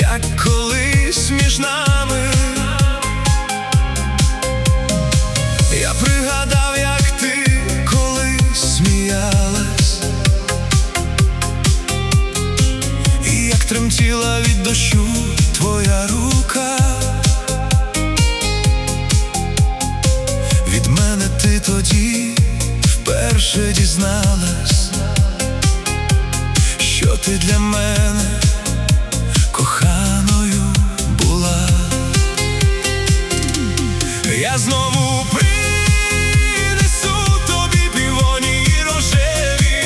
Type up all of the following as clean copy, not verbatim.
як колись між нами. Я пригадав, як ти колись сміялась, і як тремтіла від дощу твоя рука. Від мене ти тоді вперше дізналась, що ти для мене коханою була. Я знову принесу тобі півоні рожеві,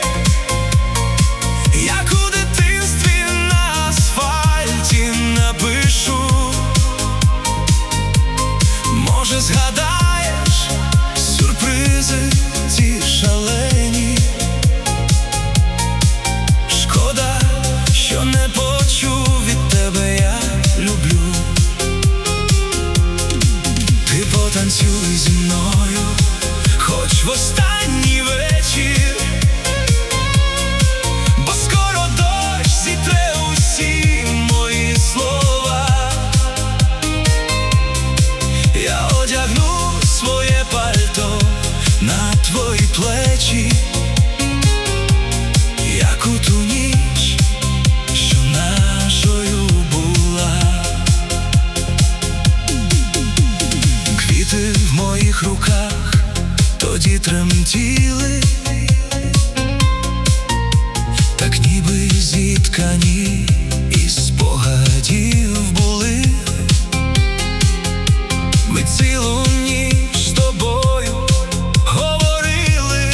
як у дитинстві на асфальті напишу. Може, згадаєш сюрпризи ті шалені. Шкода, що не почув від тебе я люблю. Ти потанцюй зі мною, хоч в останній вечір, бо скоро дощ зітре усі мої слова. Я одягну своє пальто на твої плечі, як у ту ніч, що нашою була. Квіти в моїх руках тоді тремтіли, так ніби зіткані із спогадів були. Ми цілу ніч з тобою говорили,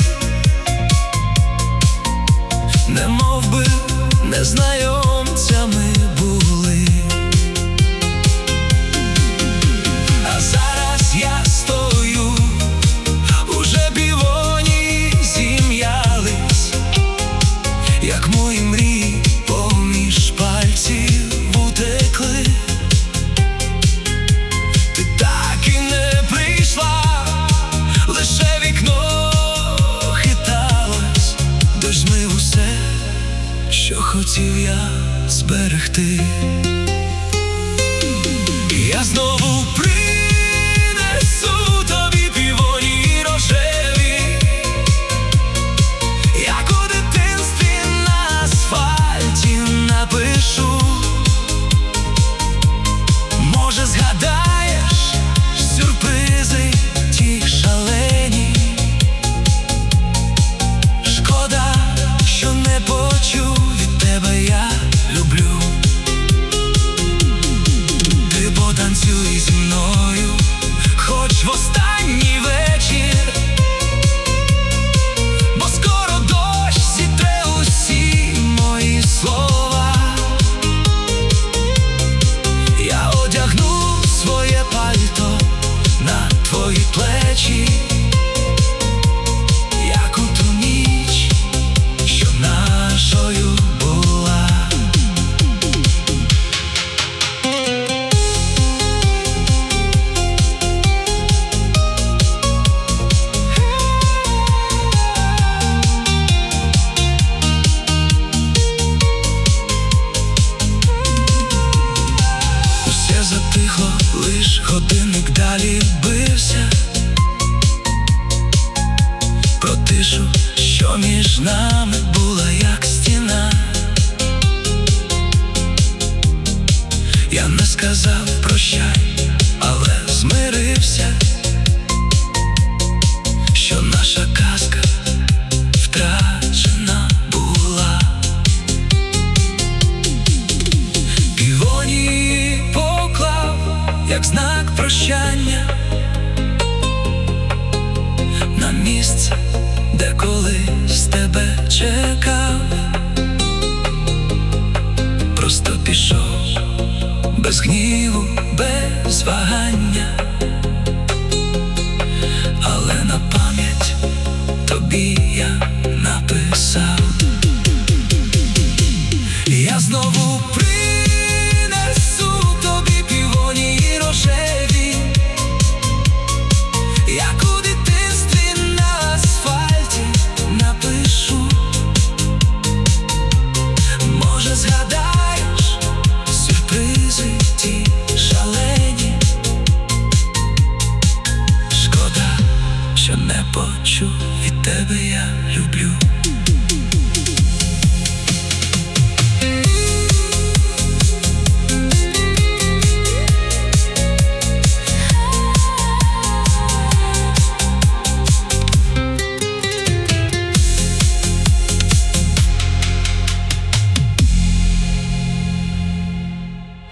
немов би незнайомцями були. А зараз я стою, уже півоні зім'ялись, як мої мрії поміж пальців утекли. Ти так і не прийшла, лише вікно хиталось. Дощ змив усе, що хотів я зберегти. Я знову принесу тобі півоні рожеві, як у дитинстві на асфальті напишу. Може, згадаєш сюрпризи ті шалені. Шкода, що не почув від тебе я люблю. Ти потанцюй зі мною, хоч в останній вечір, бо скоро дощ зітре усі мої слова. Я одягну своє пальто на твої плечі, як у ту ніч, що нашою була. Усе затихло, лиш годинник далі бився про тишу, що між нами була як стіна. Я не сказав прощай, але змирився, що наша казка втрачена була. Півоні поклав, як знак прощання, на місце, де колись тебе чекав. Просто пішов, без гніву, без вагання, але на пам'ять тобі я написав. Я знову